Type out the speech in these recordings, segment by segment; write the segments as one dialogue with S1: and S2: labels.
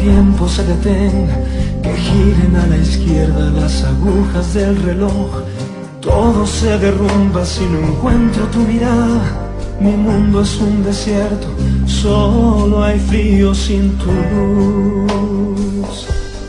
S1: tiempo se detenga, que giren a la izquierda las agujas del reloj. Todo se derrumba si no encuentro tu mirada. Mi mundo es un desierto, solo hay frío sin tu luz.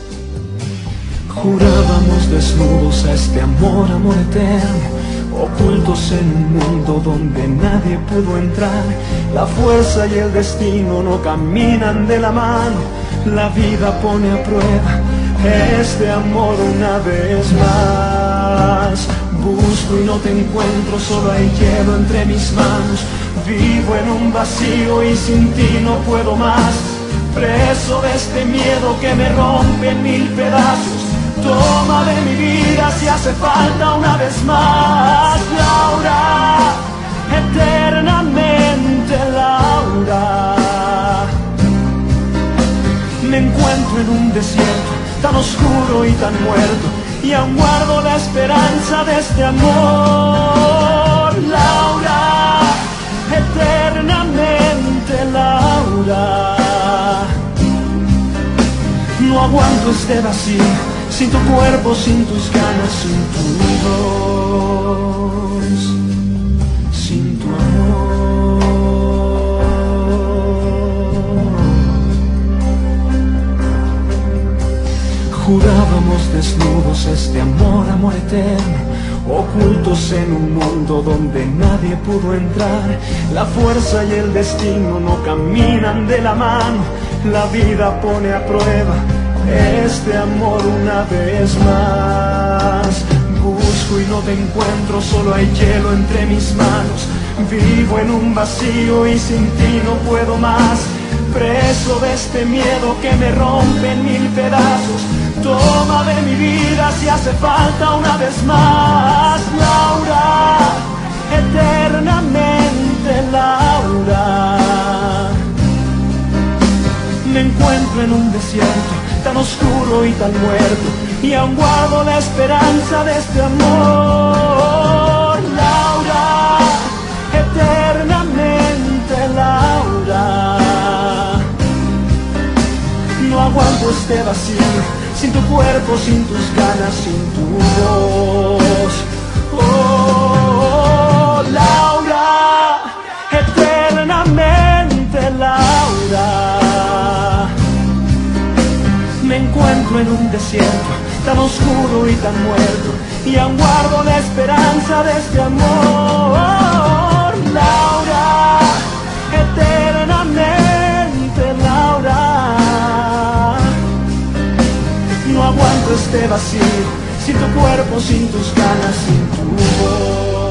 S1: Jurábamos desnudos a este amor, amor eterno, ocultos en un mundo donde nadie pudo entrar. La fuerza y el destino no caminan de la mano. La vida pone a prueba este amor una vez más. Busco y no te encuentro, solo hay hielo entre mis manos. Vivo en un vacío y sin ti no puedo más. Preso de este miedo que me rompe en mil pedazos. Toma de mi vida si hace falta una vez más. Laura, eternamente Laura. Me encuentro en un desierto tan oscuro y tan muerto, y aún guardo la esperanza de este amor. Laura, eternamente Laura. No aguanto este vacío, sin tu cuerpo, sin tus ganas, sin tu voz, sin tu amor. Jurábamos desnudos este amor, amor eterno, ocultos en un mundo donde nadie pudo entrar. La fuerza y el destino no caminan de la mano. La vida pone a prueba este amor una vez más. Busco y no te encuentro, solo hay hielo entre mis manos. Vivo en un vacío y sin ti no puedo más. Preso de este miedo que me rompe en mil pedazos. Toma de mi vida si hace falta una vez más. Laura, eternamente Laura. Me encuentro en un desierto tan oscuro y tan muerto, y aún guardo la esperanza de este amor. Laura, eternamente Laura. No aguanto este vacío, sin tu cuerpo, sin tus ganas, sin tu voz. Oh, Laura, eternamente Laura. Me encuentro en un desierto tan oscuro y tan muerto, y aún guardo la esperanza de este amor. Laura, eternamente Laura. No aguanto este vacío, sin tu cuerpo, sin tus ganas, sin tu voz.